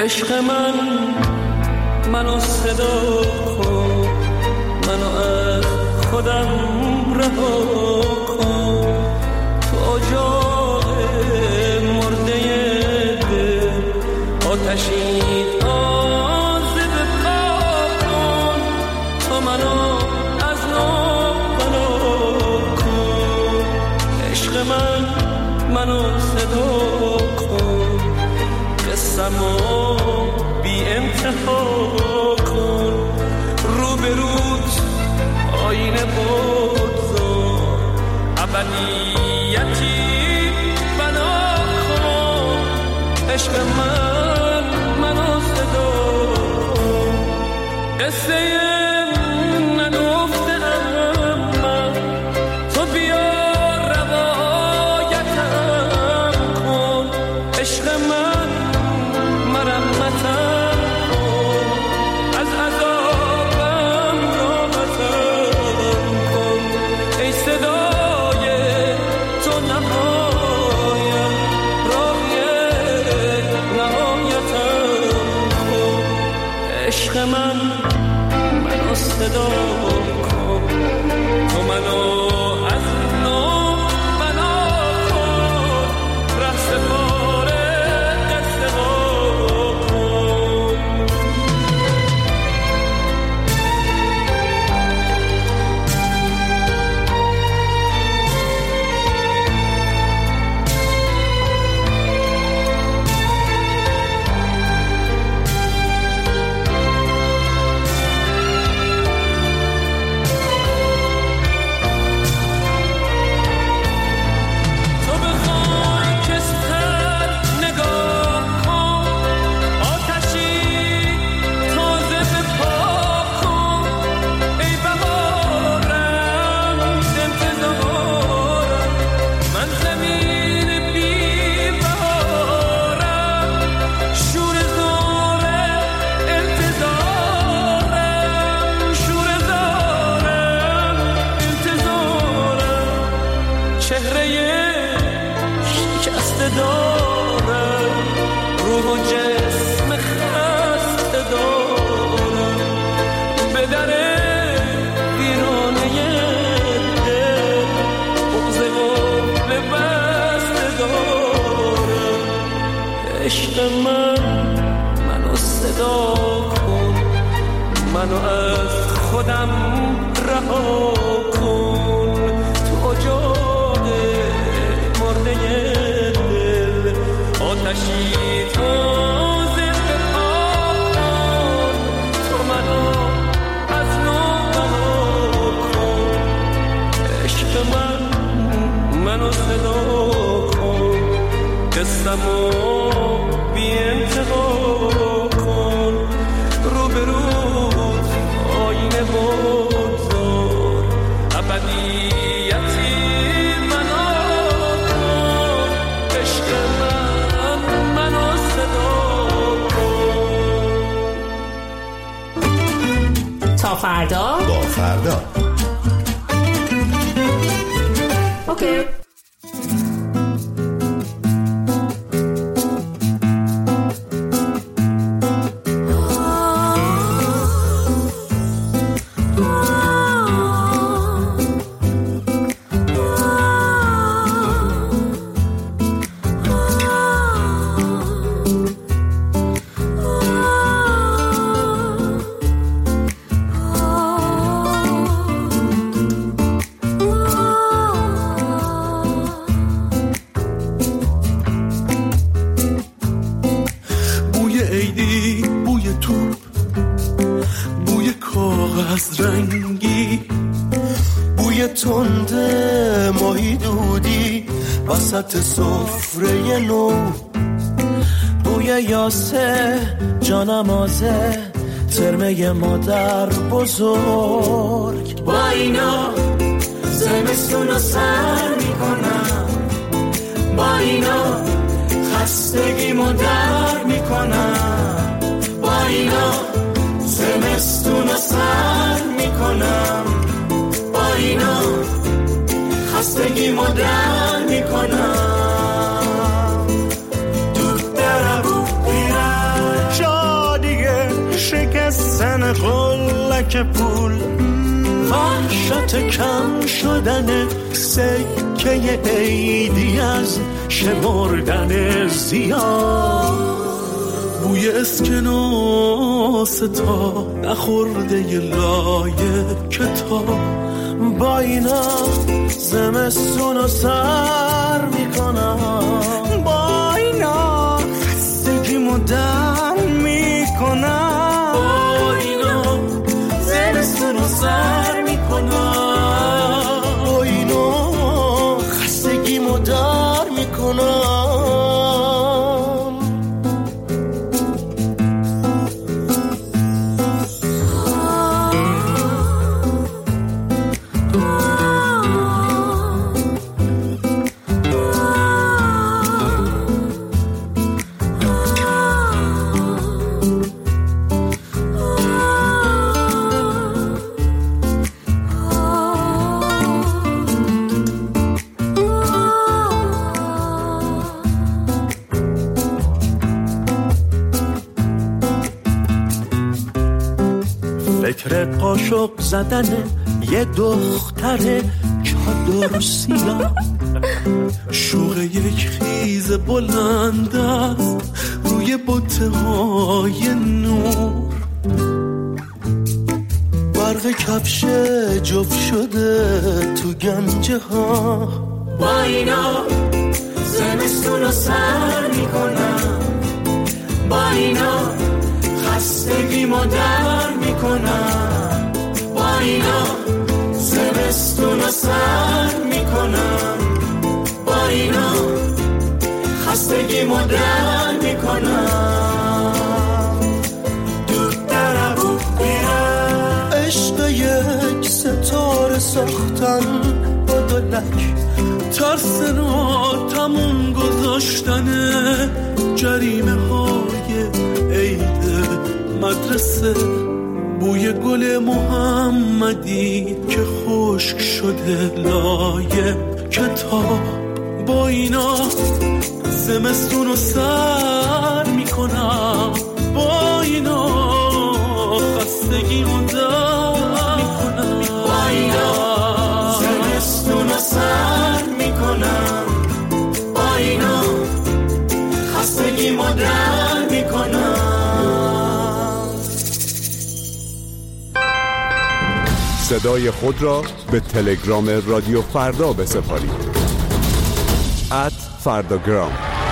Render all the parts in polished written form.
عشق منو صدا کن، منو از خودم رها کن. تو اجاق مرده دل آتشی تازه بپا کن. تو منو از نو بنا کن. عشق منو صدا کن، قصه‌مو بی انتها کن. رو به روت آینه بگذار، ابدیتی بنا کن. عشق منو صدا کن. قصه نگفته من تو بیا روایتم کن. عشق مرمتم کن، از عذابم راحتم کن. ای صدای تو نهایم، راهی نهایتم کن. عشق منو صدا کن، تو منو از نو بنا کن. ره سپاره قصه منو صدا کن، منو از خودم رها کن. تو اجاق مرده دل آتشی تازه بپا کن. تو منو از نو بنا کن. عشق منو صدا کن، قصه‌مو بی انتها کن. رو به روز آینه بگذار، ابدیتی بنا کن. عشق منو صدا کن. تا فردا با فردا. اوکی. سفره نو، بوی یاسه جانمازه، ترمه مادر بزرگ. با اینا زمستونو سر میکنم، با اینا خستگیمو در میکنم، با اینا زمستونو سر میکنم، با اینا خستگیمو در میکنم. دود دربو بیرم که پول، وحشت کم شدن سکه عیدی از شمردن زیاد، بوی اسکناس تا نخورده ی لایه کتاب. با اینا زمستون رو سر میکنم، با اینا خستگیمو در میکنم، با اینا زمستون رو سر میکنم، با اینا خستگیمو در میکنم. فکر قاشق زدن یه دختر چادر سیاه، شوق یک خیز بلند است روی بوته‌های نور، برق کفش جفت شده تو گنجه ها. با اینا زمستون رو سر میکنم، با اینا خستگیمو در میکنم، با اینا زمستون رو سر میکنم، با اینا خستگیمو در میکنم. دود در بود میرم، عشق یک ستاره ساختن با دلک، ترس ناتموم گذاشتن جریمه های عید مدرسه، بوی گل محمدی که خشک شده لای کتاب. با اینا زمستون رو سر میکنم، با اینا خستگی رو در میکنم، با اینا زمستون رو سر میکنم، با اینا خستگی رو در میکنم. صدای خود را به تلگرام رادیو فردا بسپارید. @فرداگرام.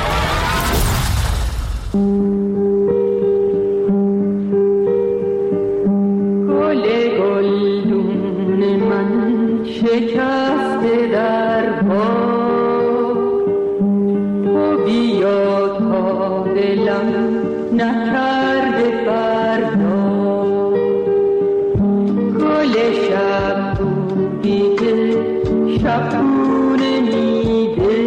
گل گلدون من شکسته در پا، تو بیا تا دلم نکرده فردا. گل شب بودی که شبونه میده،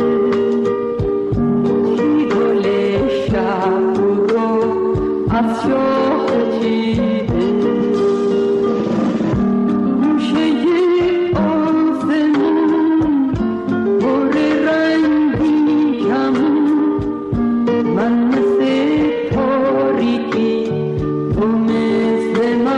چی گل شب رو از شاخ چیده. گوشه آسمون پر رنگی کمون، من مثل تاریکی تو مثل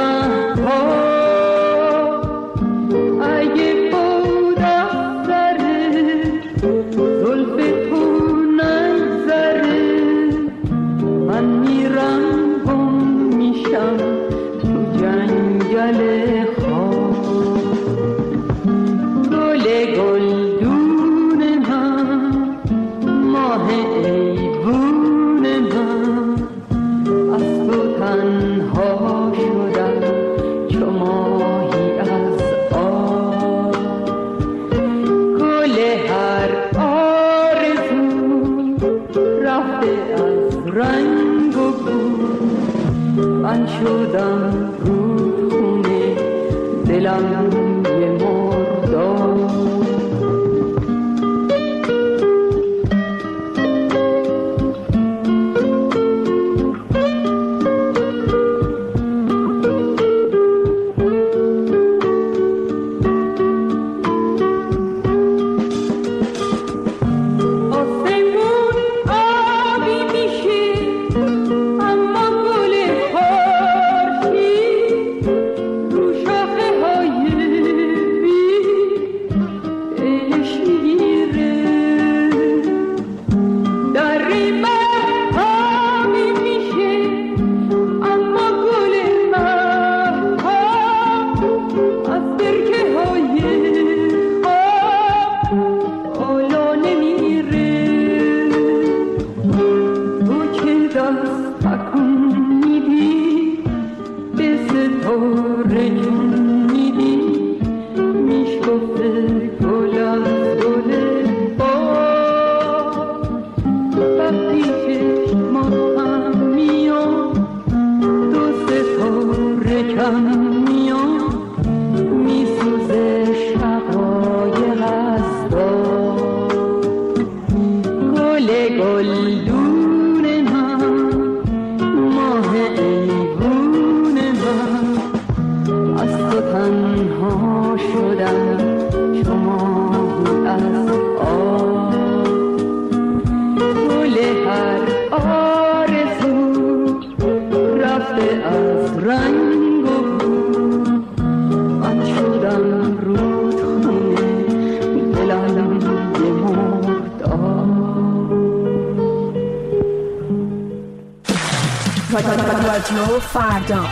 مهتاب. اگه بود افسره زلف تو نگذره، من میرم گم میشم تو جنگل خواب. گل گلدون من، ماه ایوون من، از تو تنها شدم چو ماهی از آب. گل هر آرزو رفته از رنگ و بو، من شدم رودخونه دلم یه مرداب. آسمون آبی میشه اما گل خورشید رادیو فردا.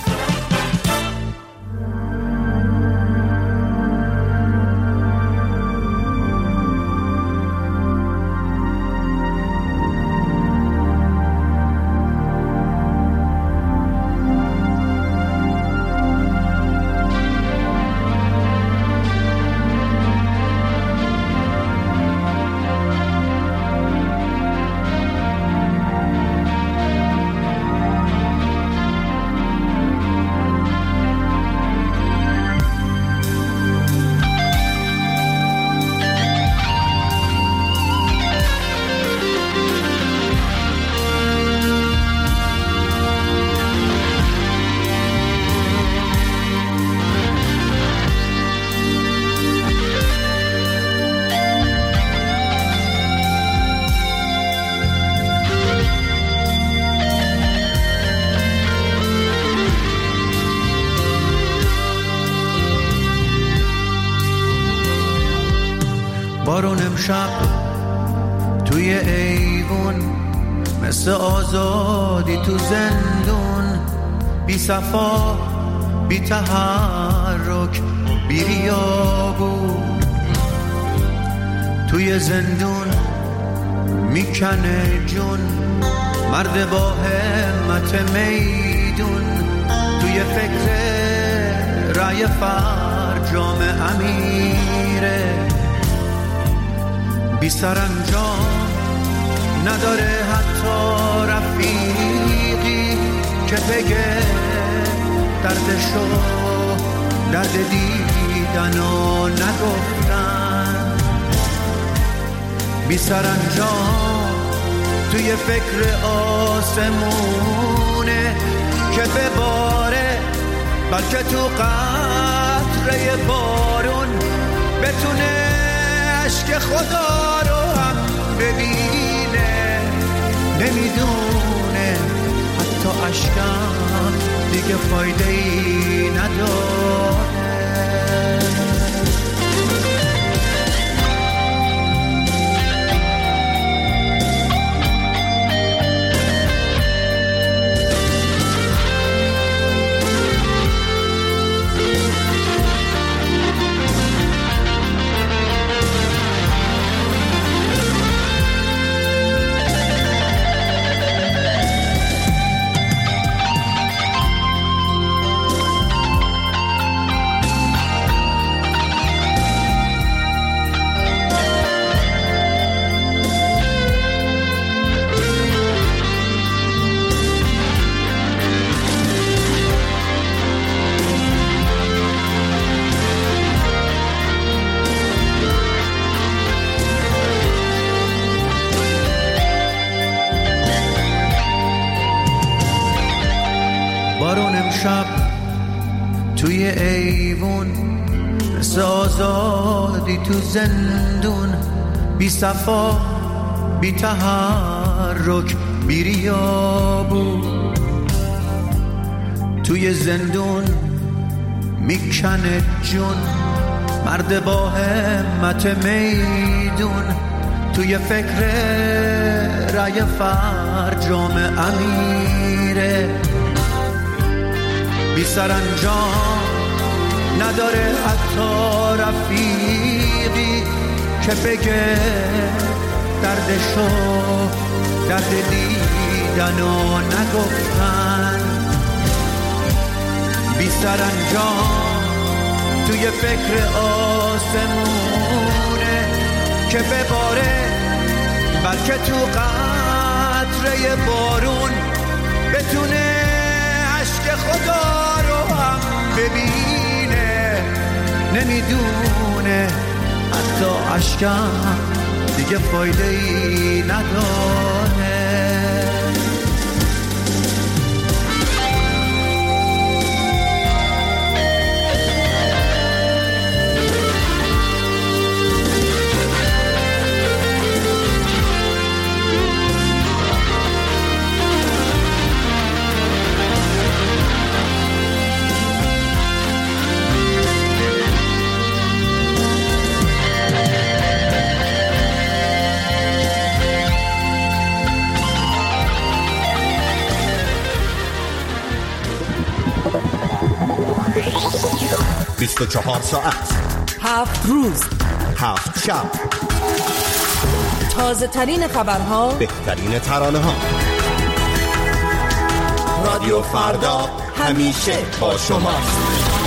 بارون امشب توی ایوون مثل آزادی تو زندون، بی صفا بی تحرک بی ریا بود. توی زندون میکنه جون مرد با همت میدون، توی فکر رای فرجام امیره، بی سرانجام نداره حتی رفیقی که بگه دردشو درد دیدن و نگفتن. بی سرانجام توی فکر آسمونه که بباره، بلکه تو قطره بارون بتونه عشق خدا رو هم ببینه. نمیدونه حتی عشقم دیگه فایده ای نداره. بارون امشب توی ایوون مثل آزادی تو زندون، بی صفا بی تحرک بی ریا بود. توی زندون میکنه جون مرد با همت میدون، توی فکر رای فرجام امیره، بی سرانجام نداره حتی رفیقی که بگه دردشو درد دیدن و نگفتن. بی سرانجام توی فکر آسمونه که بباره، بلکه تو قطره بارون بتونه عشق خدا رو هم ببینه. نمیدونه حتی عشقم دیگه فایده ای نداره. چهار ساعت 7 روز 7 شب، تازه ترین خبرها، بهترین ترانه ها. رادیو فردا همیشه با شماست.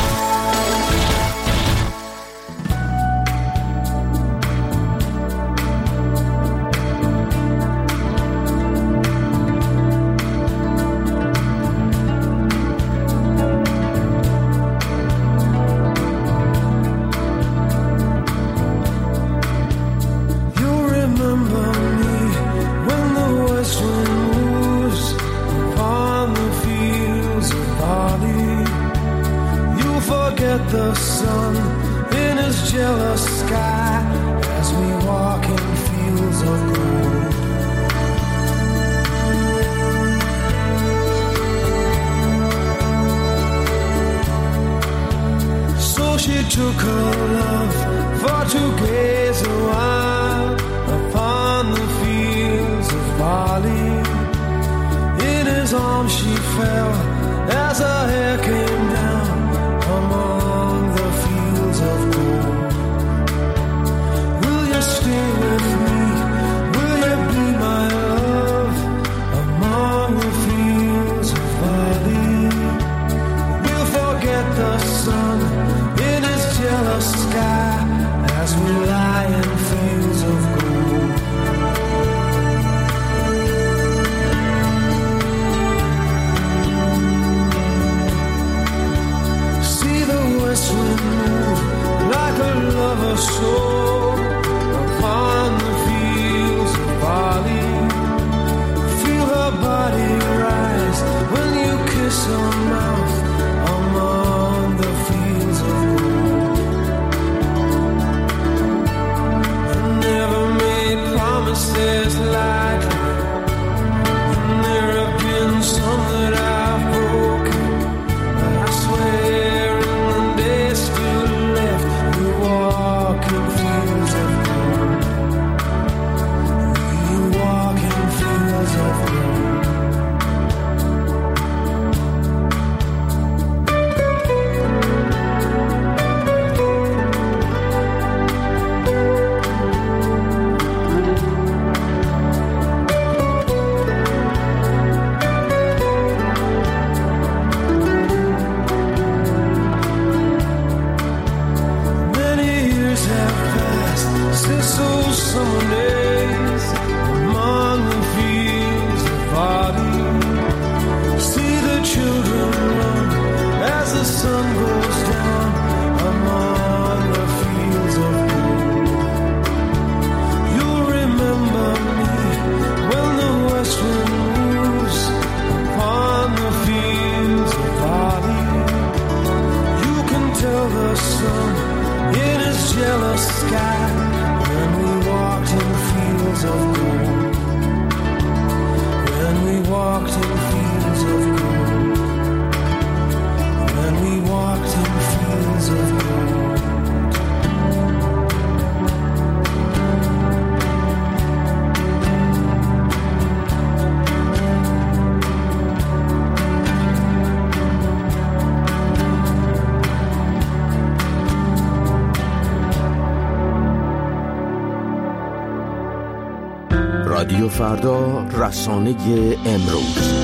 رادیو فردا، رسانه امروز.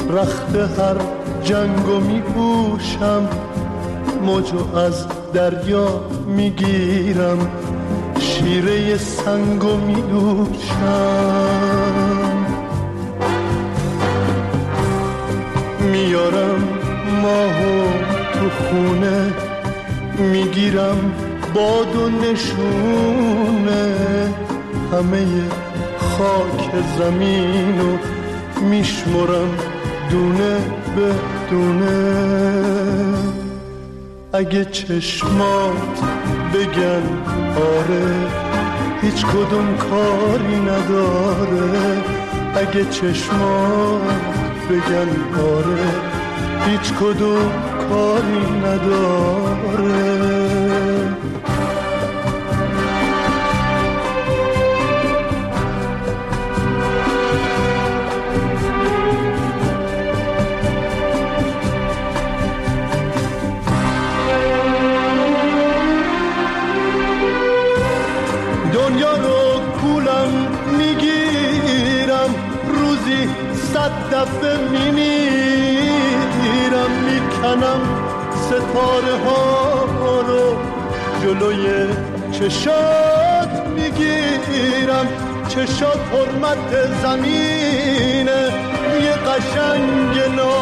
رخت هر جنگو می پوشم، موجو از دریا می گیرم، شیره سنگو می دوشم. میارم ماهو تو خونه، میگیرم باد و نشونه، همه خاک زمینو میشمرم دونه به دونه. اگه چشمات بگن آره، هیچ کدوم کاری نداره. اگه چشمات بگن آره، هیچ کدوم کاری نداره. دنیا رو پولم میگیرم، روزی 100 دفعه میمیرم، میکنم ستاره ها رو جلوی چشات میگیرم. چشات حرمت زمینه، یه قشنگ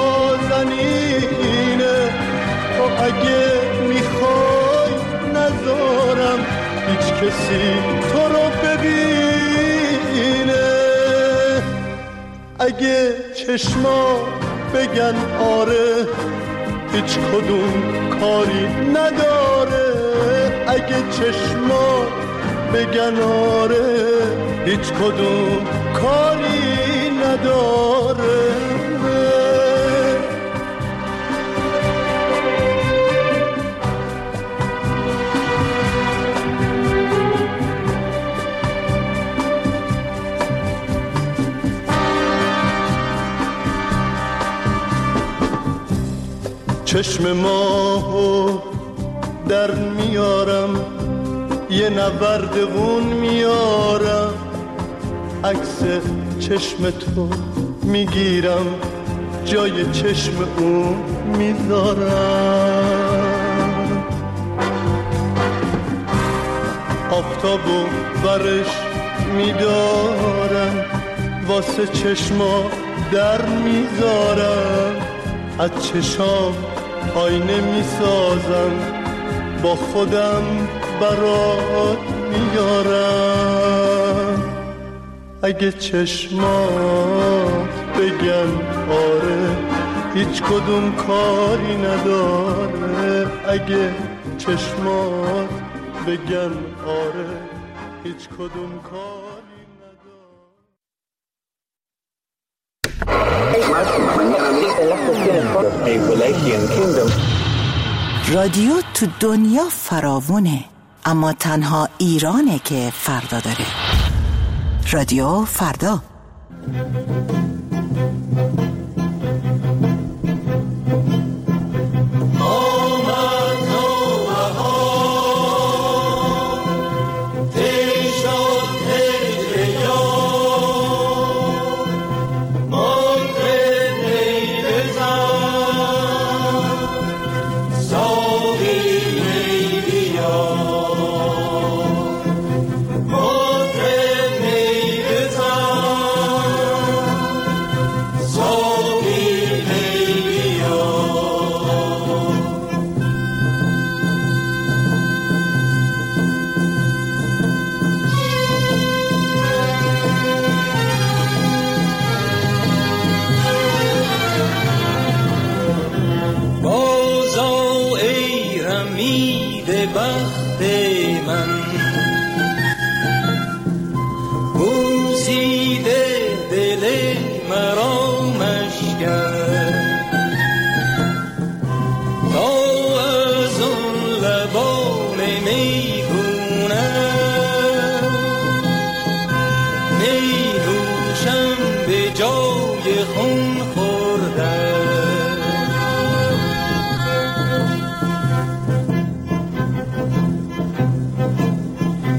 نازنینه. و اگه میخوای نذارم هیچ کسی تو رو ببینه. اگه چشما بگن آره، هیچ کدوم کاری نداره. اگه چشما بگن آره، هیچ کدوم کاری نداره. چشم ماهو در میارم، یه نوردون میارم، عکس چشم تو میگیرم، جای چشم اون میذارم. آفتابو برش میدارم، واسه چشما در میذارم. از چشام آینه میسازم، با خودم برات میارم. اگه چشمات بگن آره، هیچ کدوم کاری نداره. اگه چشمات بگن آره، هیچ کدوم کاری نداره. رادیو تو دنیا فراوونه، اما تنها ایرانه که فردا داره. رادیو فردا.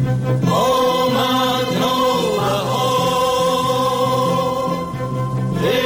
آمد نوبهار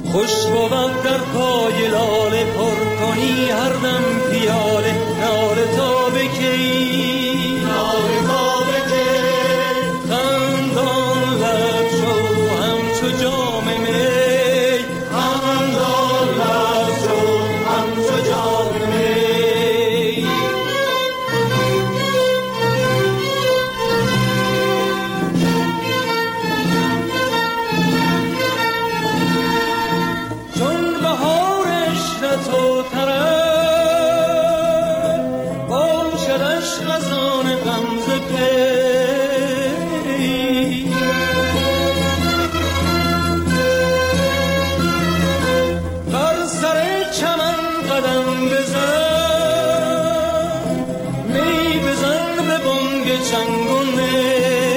خوش بود در پای لاله پر کنی هر دم پیاله ناله تا بکی ناله تا بکی خندان لب شو همچو جام می خندان لب شو همچو جام می چون بهار عشرت و طرب باشدش خزان غمزه پی بر سر چمن قدم بزن می بزن به بانگ چنگ و نی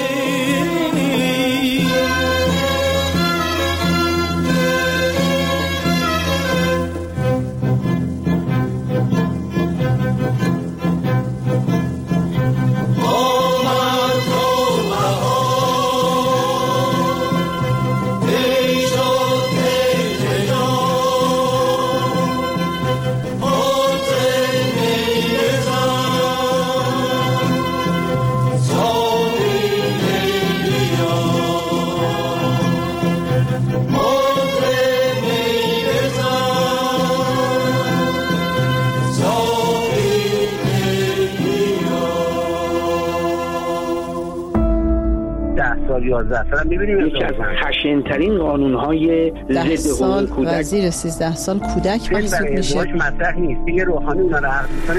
سال 11 سال می‌بینیم یکی از خشن‌ترین قانون‌های ضد حقوق کودک و زیر 13 سال کودک محسوب میشه. مطرح نیست دیگه. روحانی اونا رو حرف می‌زنه.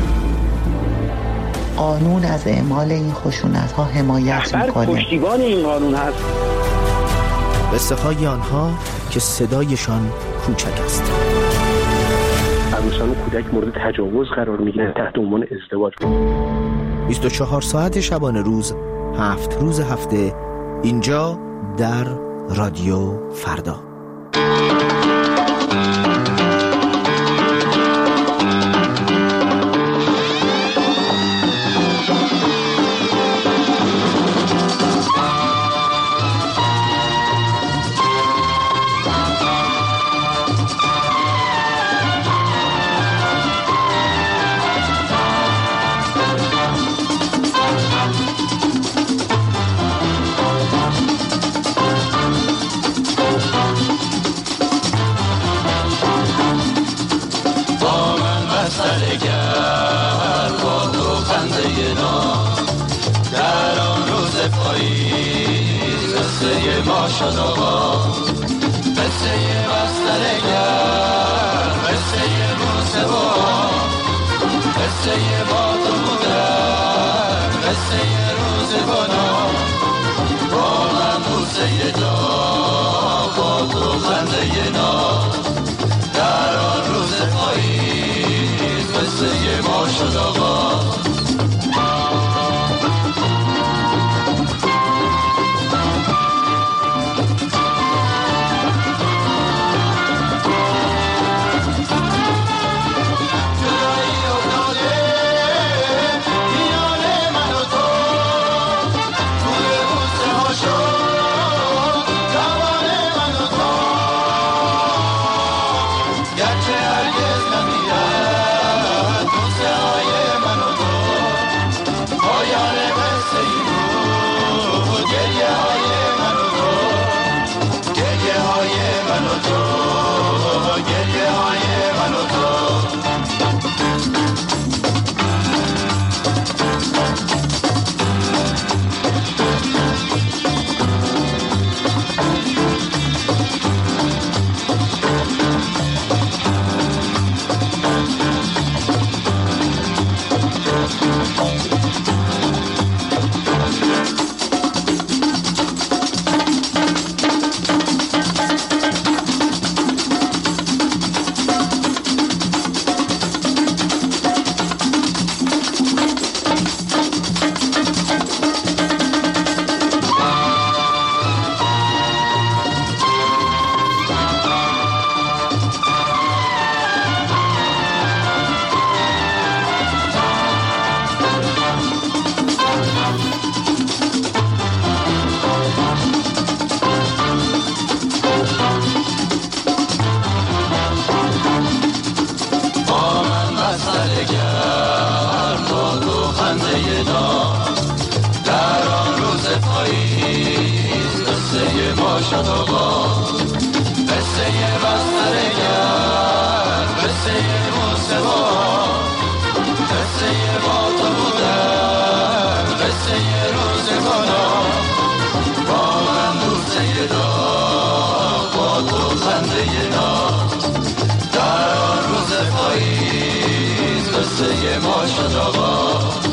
قانون از اعمال این خشونت‌ها حمایت می‌کنه. پشتیبان این قانون هست. قصه های آنها که صدایشان کوچک است. عروسان کودک مورد تجاوز قرار می‌گیرن تحت عنوان ازدواج. 24 ساعت شبانه روز 7 روز هفته اینجا در رادیو فردا. ما شد آقا قصه بسترگر قصه موسوا قصه باد و مدر قصه روزگانا با من بوسه جا باد و خنده نا در آن روز پاییز قصه ما شد آقا خنده ناز در آن روز پاییز قصه ما شد آغاز.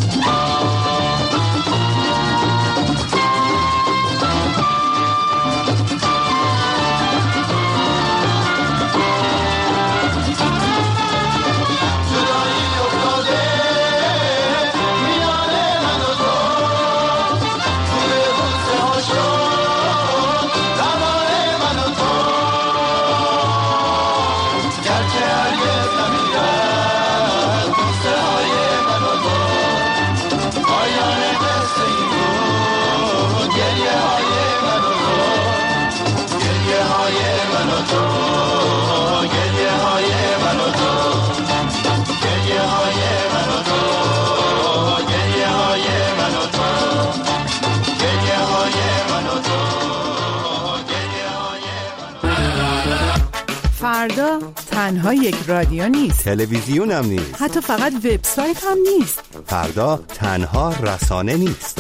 فردا تنها یک رادیو نیست، تلویزیون هم نیست، حتی فقط وبسایت هم نیست. فردا تنها رسانه نیست.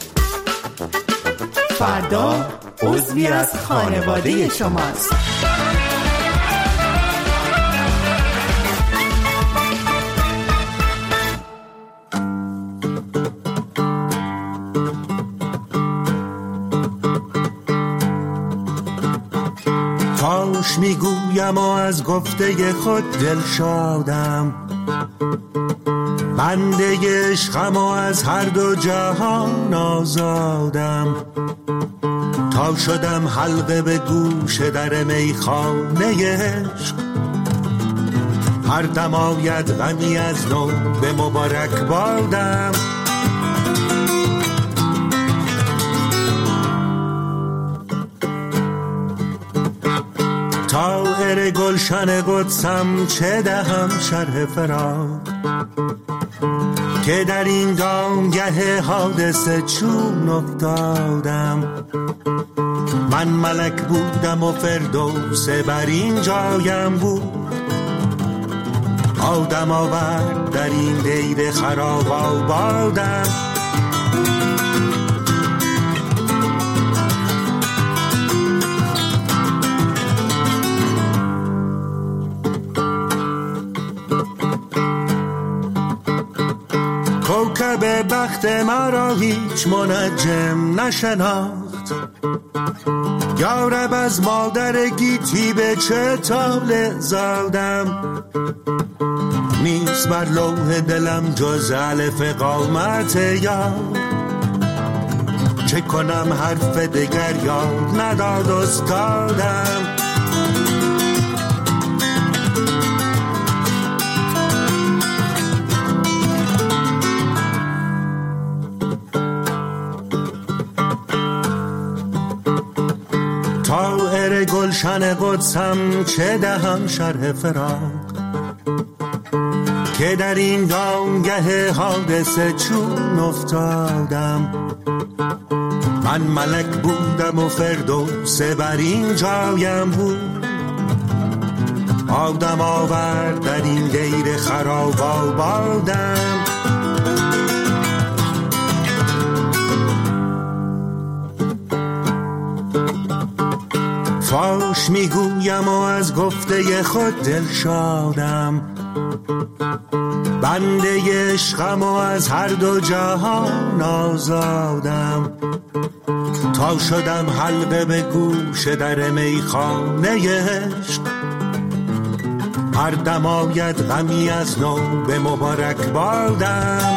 فردا عضوی از خانواده شماست. کاش میگویم و از گفته خود دل شادم، بنده عشقم و از هر دو جهان آزادم، تا شدم حلقه به گوش در میخانه عشق، هر دم آید غمی از نو به مبارک بادم. طائر گلشن قدسم چه دهم شرح فراق، که در این دامگه حادثه چون افتادم. من ملک بودم و فردوس بر این جایم بود، آدم آورد در این دیر خراب آبادم. کوکب بخت مرا هیچ منجم نشناخت، یارب از مادر گیتی به چه طاله زادم. نیست بر لوح دلم جز الف قامت یاد، چه کنم حرف دگر یاد نداد استادم. طائر گلشن قدسم چه دهم شرح فراق، که در این دامگه حادثه چون افتادم. من ملک بودم و فردوس بر این جایم بود، آدم آورد در این دیر خراب آبادم. فاش میگویم و از گفته خود دل شادم، بنده عشقم و از هر دو جهان آزادم، تا شدم حلقه به گوش در میخانه عشق، هر دم آید غمی از نو به مبارک بادم.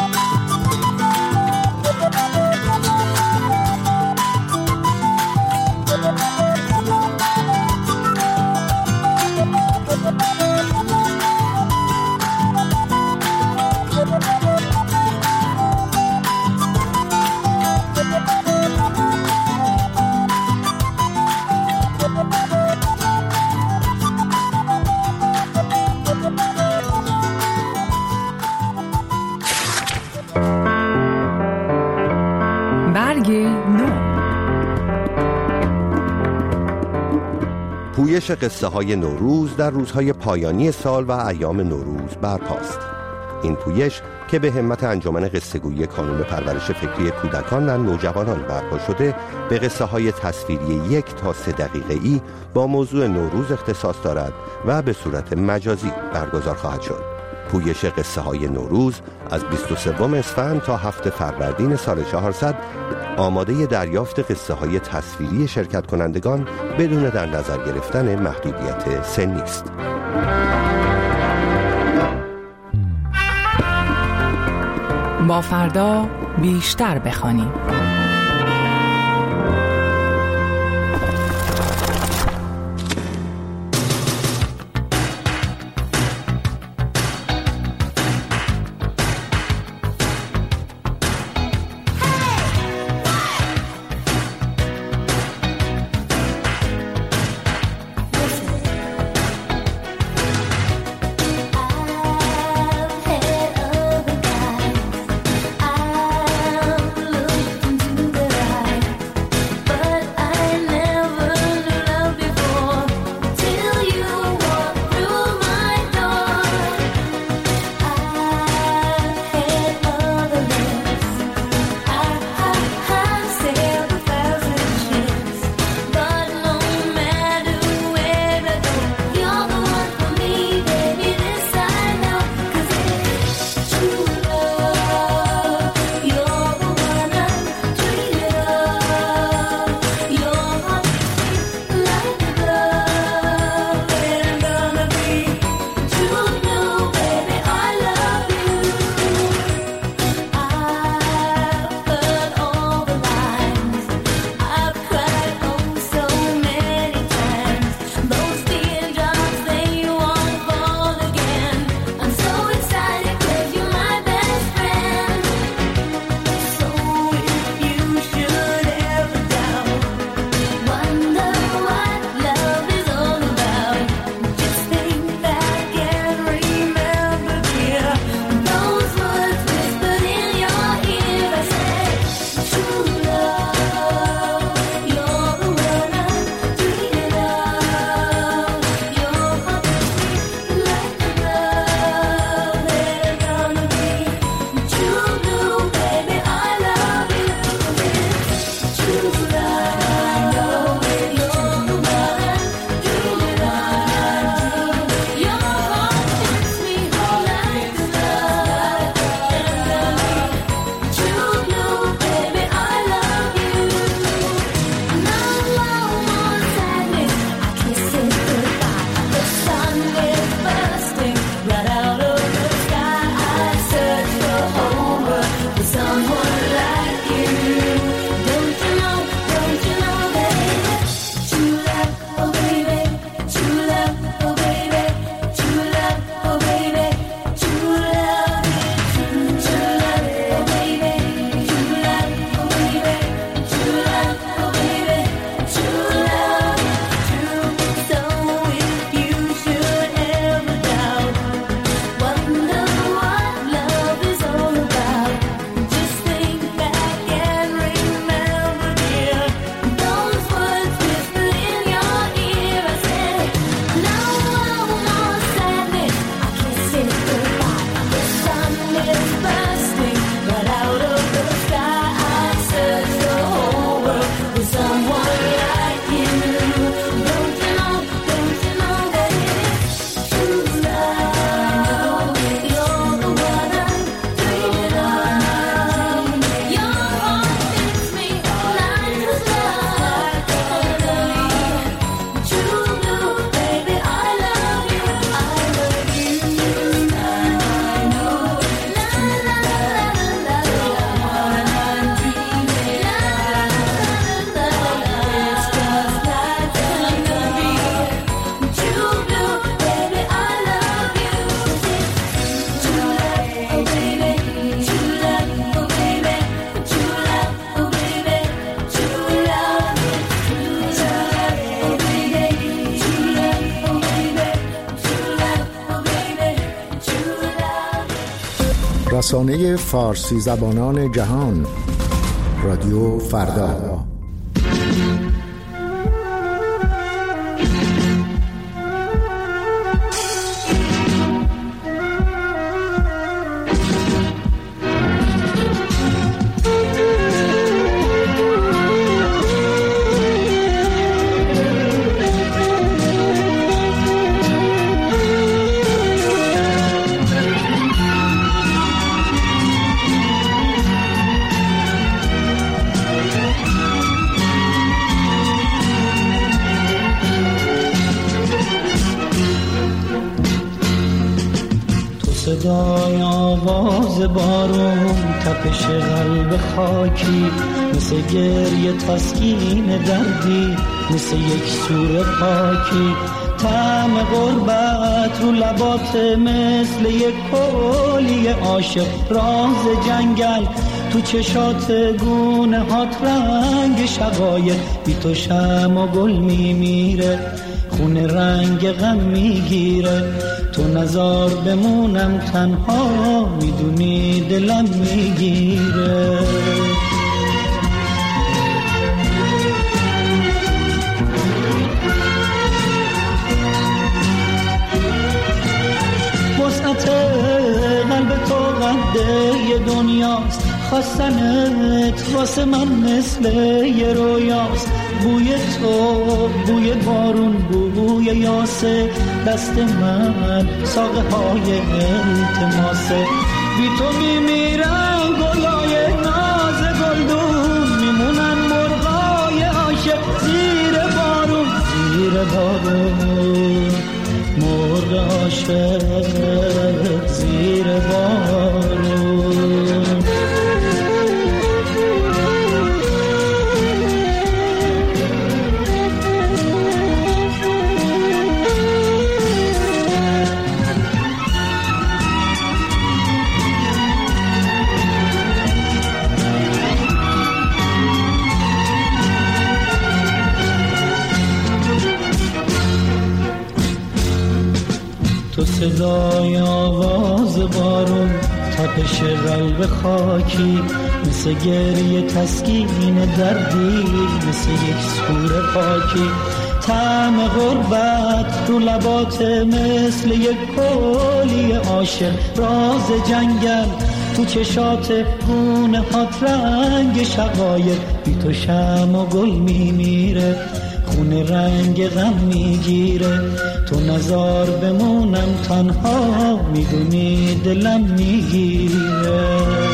پویش قصه های نوروز در روزهای پایانی سال و ایام نوروز برپاست. این پویش که به همت انجمن قصه‌گویی کانون پرورش فکری کودکان و نوجوانان برپا شده، به قصه های تصویری 1 تا 3 دقیقه‌ای با موضوع نوروز اختصاص دارد و به صورت مجازی برگزار خواهد شد. پویش قصه های نوروز از 23 اسفند تا 7 فروردین سال 400 آماده دریافت قصه های تصویری شرکت کنندگان بدون در نظر گرفتن محدودیت سنی است. با فردا بیشتر بخوانیم. رسانه فارسی زبانان جهان، رادیو فردا. صدای آواز بارون، تپش قلب خاکی، مثل گریه تسکین دردی، مثل یک سور پاکی. طعم غربت رو لبات مثل یک کلی عاشق، راز جنگل تو چشات گونه هات رنگ شقایق. بی تو شمع و گل میمیره، خونه رنگ غم میگیره. تو نزار بمونم تنها، میدونی دلم میگیره. وسعت قلب تو قده یه دنیاست، خواستنت واسه من مثل یه رویاست. بوی تو، بوی بارون، بوی یاسه، دست من ساقه های التماسه. بی تو میمیرن گلای ناز گلدون، میمونن مرغای عاشق زیر بارون، زیر بارون. مرغ عاشق زیر بارون. تو صدای آواز بارون، تپش قلب خاکی، مثل گریه تسکین دردی، مثل یک سور پاکی. طعم غربت رو لبات مثل یک کلی عاشق، راز جنگل تو چشات گونه هات رنگ شقایق. بی تو شمع و گل میمیره، خونه رنگ غم میگیره. تو نزار بمونم تنها، میدونی دلم میگیره.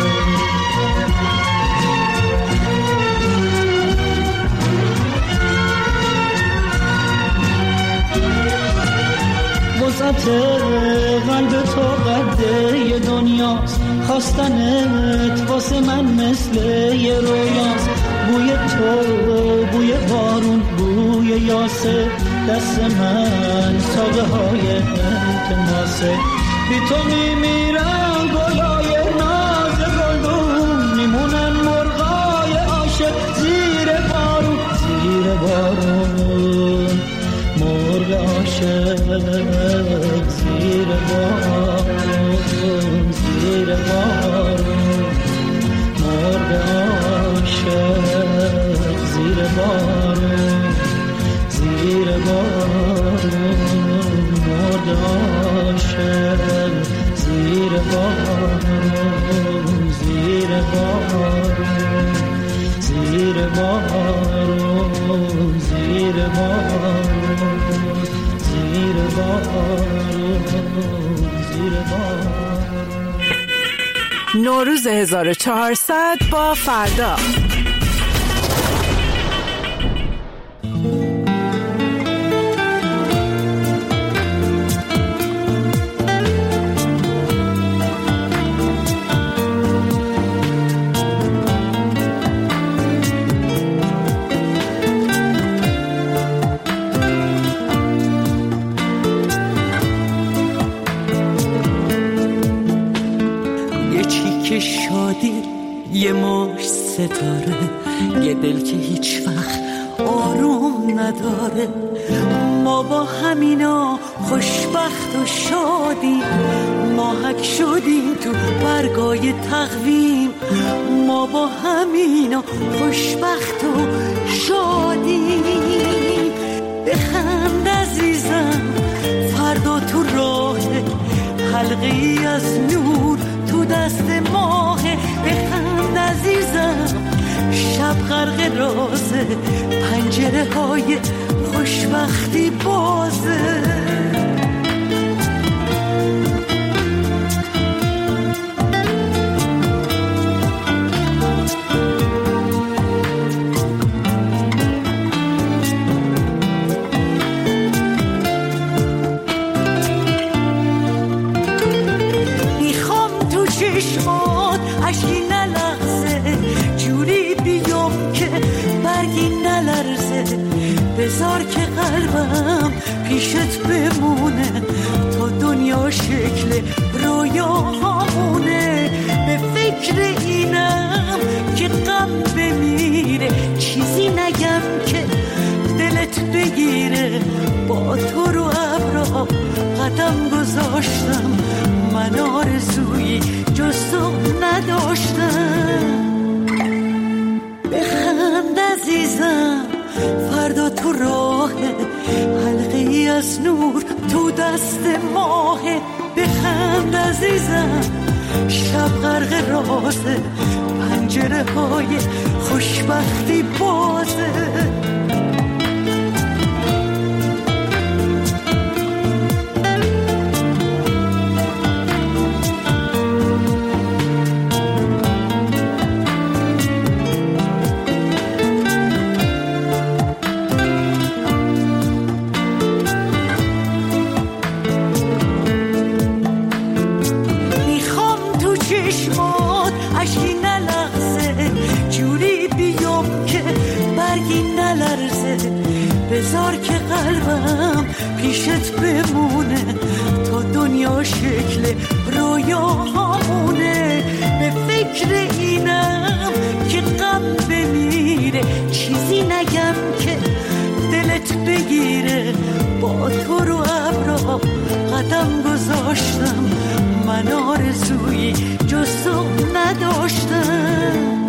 وسعت قلب تو قده یه دنیاست، خواستنت واسه من مثل یه رویاست. بوی تو، بوی بارون، بوی یاسه، دست من ساقه های التماسه. بی تو میمیرن گلای ناز گلدون، میمونن مرغای عاشق زیر بارون، زیر بارون. مرغ عاشق زیر بارون، زیر بارون. مرغ عاشق زیر بارون، زیر بارون. مرغ عاشق زیر بارون، زیر بارون. زیر بارون، زیر بارون. زیر بارون، زیر بارون. نوروز 1400 با فردا. یه مش ستاره، یه دل که هیچ وقت آروم نداره. ما با همینا خوشبخت و شادیم، ماهک شدیم تو برگای تقویم. ما با همینا خوشبخت و شادیم. بخند عزیزم، فردا تو راه، حلقه ای از نور تو دست ماه. بخند عزیزم، شب غرق رازه، پنجره های خوشبختی بازه. قلبم پیشت بمونه تا دنیا شکل رویاهامونه. به فکر اینم که غم بمیره چیزی نگم که دلت بگیره. با تو رو ابرا قدم گذاشتم، من آرزویی جز تو نداشتم. بخند عزیزم فردا تو راه، حلقه ای از نور تو دست ماهه. بخند عزیزم شب غرق رازه، پنجره های خوشبختی بازه. بذار که قلبم پیشت بمونه تا دنیا شکل رویاهامونه. به فکر اینم که غم بمیره چیزی نگم که دلت بگیره. با تو رو ابرا قدم گذاشتم، من آرزویی جز تو نداشتم.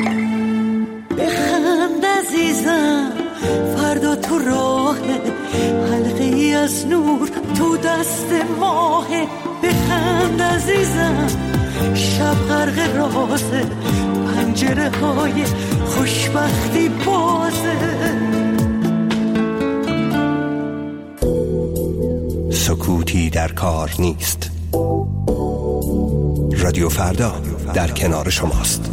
بخند عزیزم فردا تو راه، حلقه ای از نور تو دست ماهه. بخند عزیزم شب غرق رازه، پنجره های خوشبختی بازه. سکوتی در کار نیست. رادیو فردا در کنار شماست.